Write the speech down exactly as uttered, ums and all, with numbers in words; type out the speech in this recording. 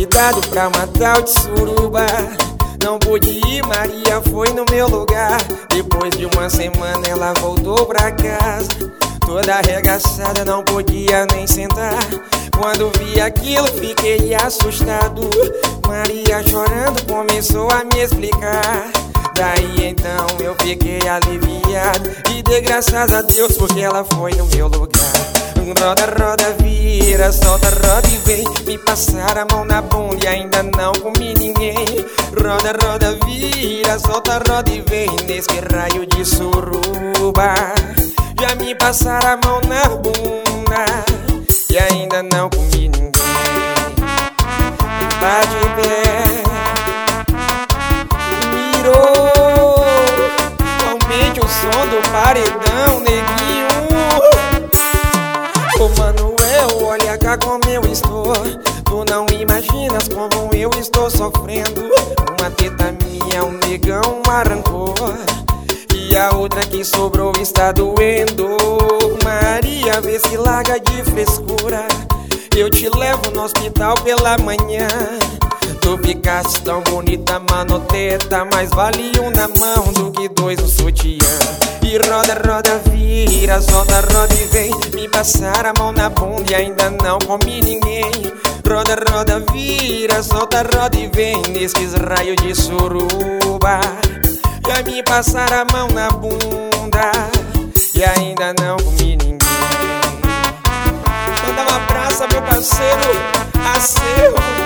convidado pra matar o de suruba. Não pude ir, Maria foi no meu lugar. Depois de uma semana ela voltou pra casa, toda arregaçada, não podia nem sentar. Quando vi aquilo fiquei assustado. Maria chorando começou a me explicar. Daí então eu fiquei aliviado e dei graças a Deus porque ela foi no meu lugar. Roda, roda, vira, solta, roda e vem me passar a mão na bunda e ainda não comi ninguém. Roda, roda, vira, solta, roda e vem nesse raio de suruba. Já me passar a mão na bunda e ainda não comi ninguém. Tá de pé, mirou, aumente o som do paredão, neguinho. Ô Manuel, olha cá como eu estou. Tu não imaginas como eu estou sofrendo. Uma teta minha, um negão arrancou e a outra que sobrou está doendo. Maria, vê se larga de frescura, eu te levo no hospital pela manhã. Tu ficaste tão bonita, mano, teta, mais vale um na mão do que dois no sutiã. E roda, roda, vira, solta, roda e vem me passar a mão na bunda e ainda não comi ninguém. Roda, roda, vira, solta, roda e vem nesses raios de suruba. Já me passar a mão na bunda e ainda não comi ninguém. Manda um abraço, meu parceiro Acerro.